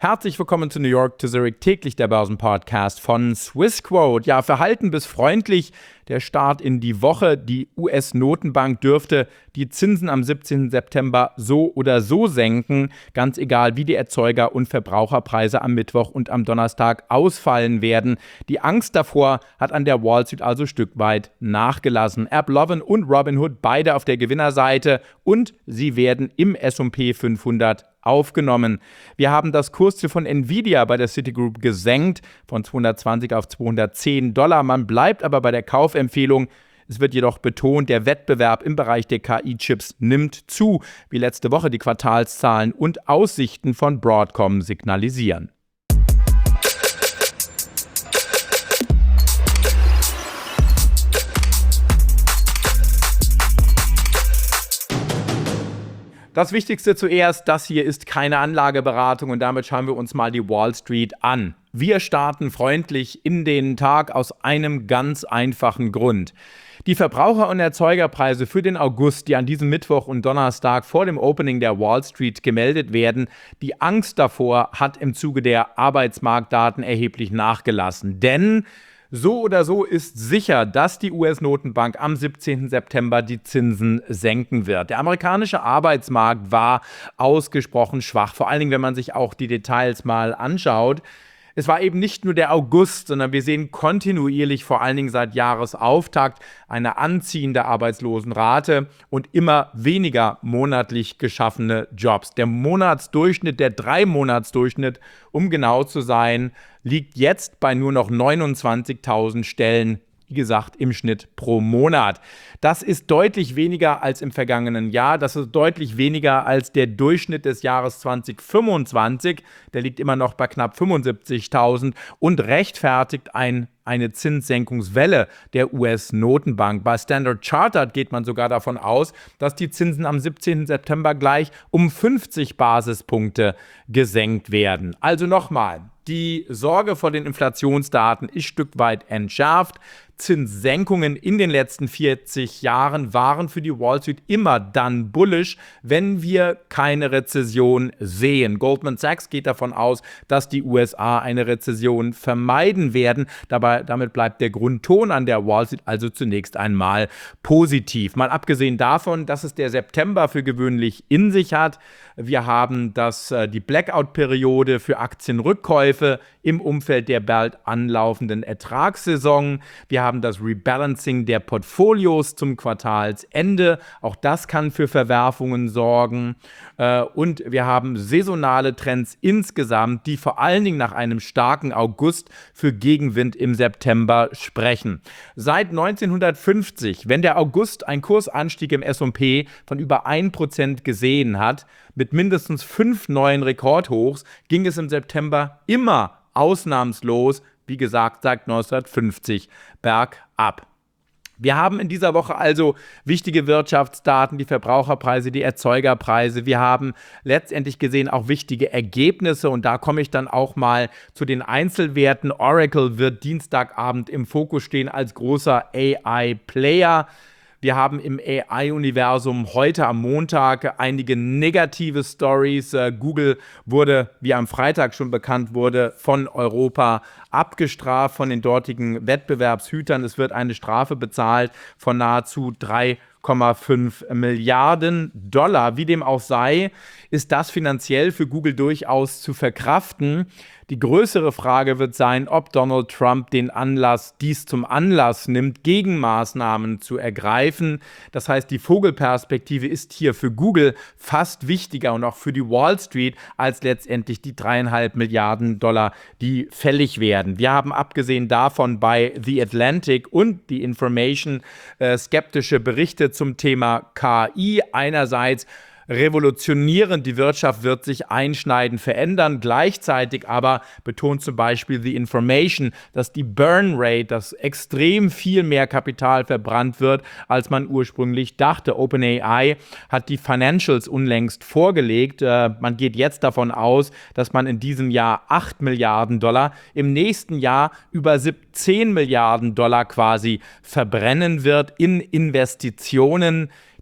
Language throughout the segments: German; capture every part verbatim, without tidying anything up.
Herzlich willkommen zu New York to Zurich, täglich der Börsenpodcast von Swissquote. Ja, verhalten bis freundlich der Start in die Woche. Die U S-Notenbank dürfte die Zinsen am siebzehnten September so oder so senken, ganz egal wie die Erzeuger- und Verbraucherpreise am Mittwoch und am Donnerstag ausfallen werden. Die Angst davor hat an der Wall Street also Stück weit nachgelassen. AppLovin und Robinhood beide auf der Gewinnerseite und sie werden im S und P fünfhundert aufgenommen. Wir haben das Kursziel von Nvidia bei der Citigroup gesenkt von zweihundertzwanzig auf zweihundertzehn Dollar. Man bleibt aber bei der Kaufempfehlung. Es wird jedoch betont, der Wettbewerb im Bereich der K I-Chips nimmt zu, wie letzte Woche die Quartalszahlen und Aussichten von Broadcom signalisieren. Das Wichtigste zuerst, das hier ist keine Anlageberatung und damit schauen wir uns mal die Wall Street an. Wir starten freundlich in den Tag aus einem ganz einfachen Grund. Die Verbraucher- und Erzeugerpreise für den August, die an diesem Mittwoch und Donnerstag vor dem Opening der Wall Street gemeldet werden, die Angst davor hat im Zuge der Arbeitsmarktdaten erheblich nachgelassen. Denn so oder so ist sicher, dass die U S-Notenbank am siebzehnten September die Zinsen senken wird. Der amerikanische Arbeitsmarkt war ausgesprochen schwach, vor allen Dingen, wenn man sich auch die Details mal anschaut. Es war eben nicht nur der August, sondern wir sehen kontinuierlich, vor allen Dingen seit Jahresauftakt, eine anziehende Arbeitslosenrate und immer weniger monatlich geschaffene Jobs. Der Monatsdurchschnitt, der Drei-Monats-Durchschnitt, um genau zu sein, liegt jetzt bei nur noch neunundzwanzigtausend Stellen, wie gesagt, im Schnitt pro Monat. Das ist deutlich weniger als im vergangenen Jahr. Das ist deutlich weniger als der Durchschnitt des Jahres zwanzig fünfundzwanzig. Der liegt immer noch bei knapp fünfundsiebzigtausend und rechtfertigt ein eine Zinssenkungswelle der U S-Notenbank. Bei Standard Chartered geht man sogar davon aus, dass die Zinsen am siebzehnten September gleich um fünfzig Basispunkte gesenkt werden. Also nochmal, die Sorge vor den Inflationsdaten ist Stück weit entschärft. Zinssenkungen in den letzten vierzig Jahren waren für die Wall Street immer dann bullish, wenn wir keine Rezession sehen. Goldman Sachs geht davon aus, dass die U S A eine Rezession vermeiden werden. Dabei, damit bleibt der Grundton an der Wall Street also zunächst einmal positiv. Mal abgesehen davon, dass es der September für gewöhnlich in sich hat. Wir haben das, äh, die Blackout-Periode für Aktienrückkäufe im Umfeld der bald anlaufenden Ertragssaison. Wir haben das Rebalancing der Portfolios zum Quartalsende. Auch das kann für Verwerfungen sorgen. Äh, und wir haben saisonale Trends insgesamt, die vor allen Dingen nach einem starken August für Gegenwind im September sprechen. Seit neunzehnhundertfünfzig, wenn der August einen Kursanstieg im S und P von über ein Prozent gesehen hat, mit mindestens fünf neuen Rekordhochs, ging es im September immer ausnahmslos, wie gesagt, seit neunzehnhundertfünfzig bergab. Wir haben in dieser Woche also wichtige Wirtschaftsdaten, die Verbraucherpreise, die Erzeugerpreise. Wir haben letztendlich gesehen auch wichtige Ergebnisse und da komme ich dann auch mal zu den Einzelwerten. Oracle wird Dienstagabend im Fokus stehen als großer A I-Player. Wir haben im A I-Universum heute am Montag einige negative Stories. Google wurde, wie am Freitag schon bekannt wurde, von Europa abgestraft, von den dortigen Wettbewerbshütern. Es wird eine Strafe bezahlt von nahezu drei Komma fünf Milliarden Dollar. Wie dem auch sei, ist das finanziell für Google durchaus zu verkraften. Die größere Frage wird sein, ob Donald Trump den Anlass, dies zum Anlass nimmt, Gegenmaßnahmen zu ergreifen. Das heißt, die Vogelperspektive ist hier für Google fast wichtiger und auch für die Wall Street als letztendlich die dreieinhalb Milliarden Dollar, die fällig werden. Wir haben abgesehen davon bei The Atlantic und The Information äh, skeptische Berichte zum Thema K I. Einerseits revolutionierend, die Wirtschaft wird sich einschneidend verändern. Gleichzeitig aber betont zum Beispiel The Information, dass die Burn Rate, dass extrem viel mehr Kapital verbrannt wird, als man ursprünglich dachte. OpenAI hat die Financials unlängst vorgelegt. Äh, man geht jetzt davon aus, dass man in diesem Jahr acht Milliarden Dollar, im nächsten Jahr über siebzehn Milliarden Dollar quasi verbrennen wird in Investitionen.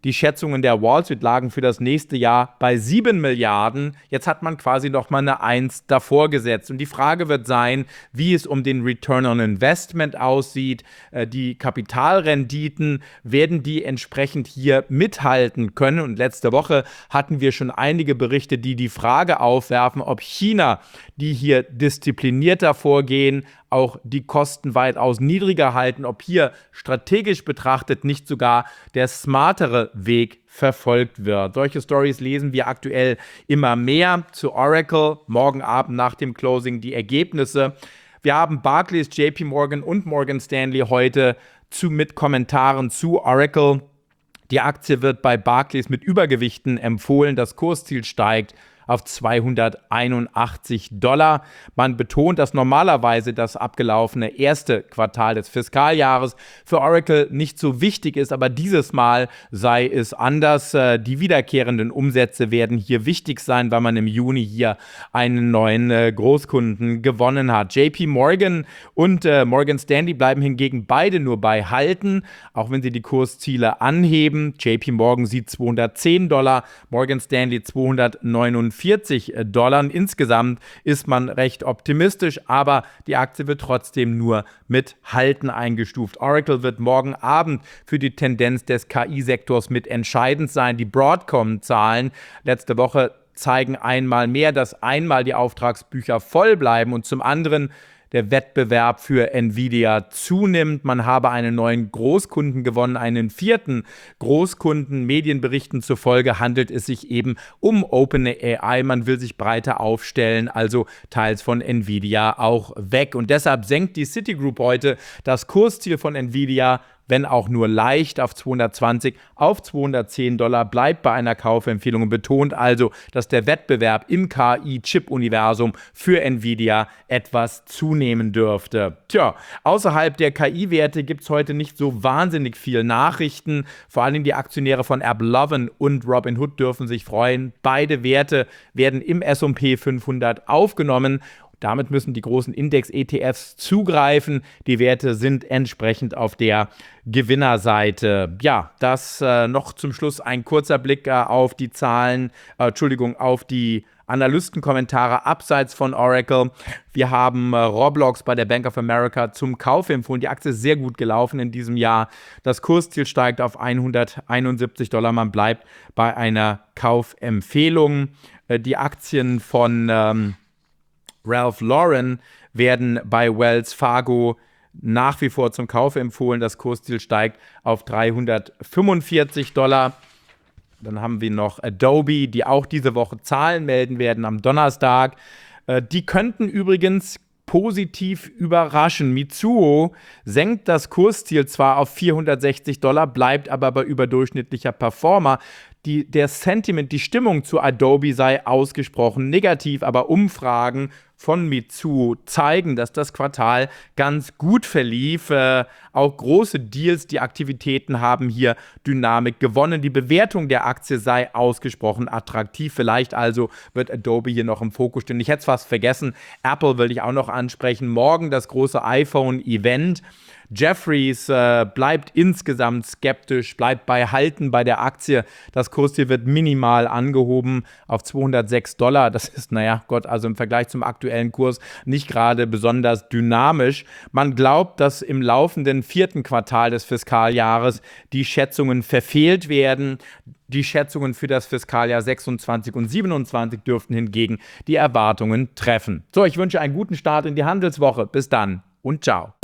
Die Schätzungen der Wall Street lagen für das nächste Jahr bei sieben Milliarden. Jetzt hat man quasi nochmal eine eins davor gesetzt. Und die Frage wird sein, wie es um den Return on Investment aussieht. Die Kapitalrenditen, werden die entsprechend hier mithalten können? Und letzte Woche hatten wir schon einige Berichte, die die Frage aufwerfen, ob China, die hier disziplinierter vorgehen, auch die Kosten weitaus niedriger halten, ob hier strategisch betrachtet nicht sogar der smartere Weg verfolgt wird. Solche Stories lesen wir aktuell immer mehr. Zu Oracle, morgen Abend nach dem Closing die Ergebnisse. Wir haben Barclays, J P Morgan und Morgan Stanley heute zu, mit Kommentaren zu Oracle. Die Aktie wird bei Barclays mit Übergewichten empfohlen. Das Kursziel steigt auf zweihunderteinundachtzig Dollar. Man betont, dass normalerweise das abgelaufene erste Quartal des Fiskaljahres für Oracle nicht so wichtig ist, aber dieses Mal sei es anders. Die wiederkehrenden Umsätze werden hier wichtig sein, weil man im Juni hier einen neuen Großkunden gewonnen hat. J P Morgan und Morgan Stanley bleiben hingegen beide nur bei Halten, auch wenn sie die Kursziele anheben. J P Morgan sieht zweihundertzehn Dollar, Morgan Stanley zweihundertneunundvierzig Dollar. Insgesamt ist man recht optimistisch, aber die Aktie wird trotzdem nur mit Halten eingestuft. Oracle wird morgen Abend für die Tendenz des K I-Sektors mit entscheidend sein. Die Broadcom-Zahlen letzte Woche zeigen einmal mehr, dass einmal die Auftragsbücher voll bleiben und zum anderen der Wettbewerb für Nvidia zunimmt. Man habe einen neuen Großkunden gewonnen, einen vierten Großkunden. Medienberichten zufolge handelt es sich eben um OpenAI. Man will sich breiter aufstellen, also teils von Nvidia auch weg. Und deshalb senkt die Citigroup heute das Kursziel von Nvidia, wenn auch nur leicht, auf zweihundertzwanzig, auf zweihundertzehn Dollar, bleibt bei einer Kaufempfehlung und betont also, dass der Wettbewerb im K I-Chip-Universum für Nvidia etwas zunehmen dürfte. Tja, außerhalb der K I-Werte gibt es heute nicht so wahnsinnig viel Nachrichten. Vor allem die Aktionäre von AppLovin und Robinhood dürfen sich freuen. Beide Werte werden im S und P fünfhundert aufgenommen. Damit müssen die großen Index-E T Fs zugreifen. Die Werte sind entsprechend auf der Gewinnerseite. Ja, das äh, noch zum Schluss ein kurzer Blick äh, auf die Zahlen, äh, Entschuldigung, auf die Analystenkommentare abseits von Oracle. Wir haben äh, Roblox bei der Bank of America zum Kauf empfohlen. Die Aktie ist sehr gut gelaufen in diesem Jahr. Das Kursziel steigt auf hunderteinundsiebzig Dollar. Man bleibt bei einer Kaufempfehlung. Äh, die Aktien von ähm, Ralph Lauren werden bei Wells Fargo nach wie vor zum Kauf empfohlen. Das Kursziel steigt auf dreihundertfünfundvierzig Dollar. Dann haben wir noch Adobe, die auch diese Woche Zahlen melden werden am Donnerstag. Die könnten übrigens positiv überraschen. Mitsuo senkt das Kursziel zwar auf vierhundertsechzig Dollar, bleibt aber bei überdurchschnittlicher Performer. Die, der Sentiment, die Stimmung zu Adobe sei ausgesprochen negativ, aber Umfragen von Mitsuo zeigen, dass das Quartal ganz gut verlief. Äh, auch große Deals, die Aktivitäten haben hier Dynamik gewonnen. Die Bewertung der Aktie sei ausgesprochen attraktiv. Vielleicht also wird Adobe hier noch im Fokus stehen. Ich hätte es fast vergessen. Apple will ich auch noch ansprechen. Morgen das große iPhone-Event. Jefferies äh, bleibt insgesamt skeptisch, bleibt bei Halten bei der Aktie. Das Kursziel wird minimal angehoben auf zweihundertsechs Dollar. Das ist, naja, Gott, also im Vergleich zum aktuellen Kurs nicht gerade besonders dynamisch. Man glaubt, dass im laufenden vierten Quartal des Fiskaljahres die Schätzungen verfehlt werden. Die Schätzungen für das Fiskaljahr sechsundzwanzig und siebenundzwanzig dürften hingegen die Erwartungen treffen. So, ich wünsche einen guten Start in die Handelswoche. Bis dann und ciao.